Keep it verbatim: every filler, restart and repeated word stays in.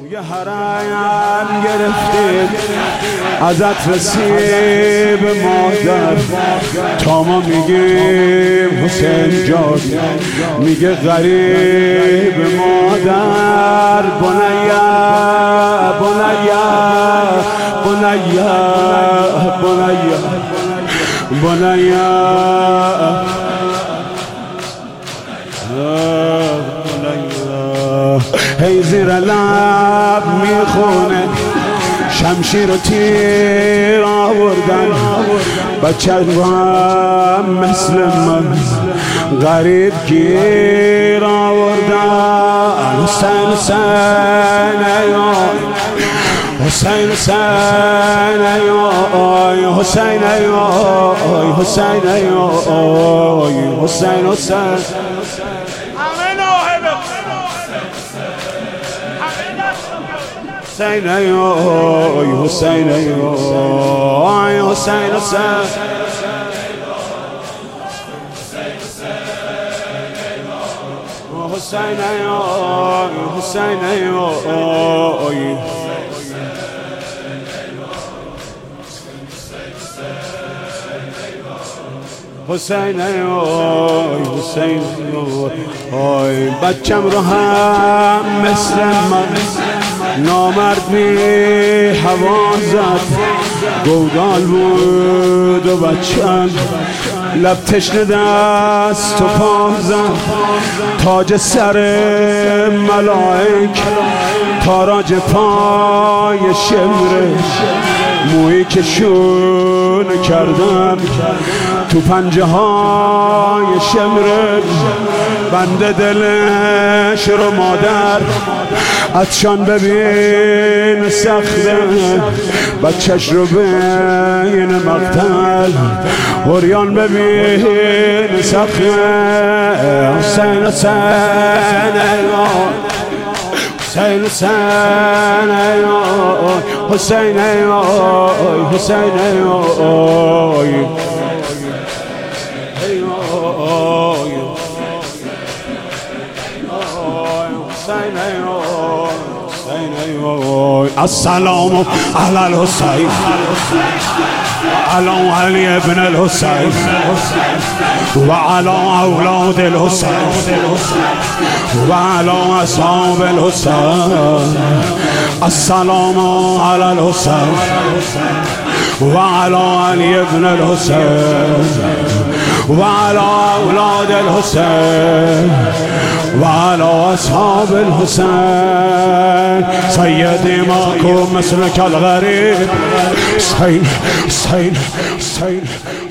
توی حرم گرفتیم ازت رسیب مادر، تا ما میگیم حسین جان میگه غریب مادر. بنیا بنیا بنیا بنیا بنیا هی زیر لب میخونه شمشیر و تیر آوردن، بچه هم مثل من غریب گیر آوردن. حسین حسین ایوان حسین حسین ایوان حسین ایوان حسین ایوان حسین حسین حسین ایوای حسین ایوای حسین حسین حسین ایوای حسین ایوای حسین ایوای حسین ایوای. بچم رو هم مثل من نامرد می هوا زد، گودال بود و بچم لب تشنه دست و پا زد. تاج سر ملائک تاراج پای شمره، مویی که شون کردم تو پنجه های شمره. بنده دلش رو مادر عطشان ببین سخته، بچهش رو بین مقتل عریان ببین سخته. حسین حسین ایوان حسین حسین ایوان حسین ایوان حسین ایوان السلام على الحسين وعلى علي بن الحسين وعلى أولاد الحسين وعلى أصحاب الحسين. السلام على الحسين وعلى علي بن الحسين وعلى أولاد الحسين وعلى أصحاب الحسين. سيدي ماكو مثلك الغريب. حسين حسين حسين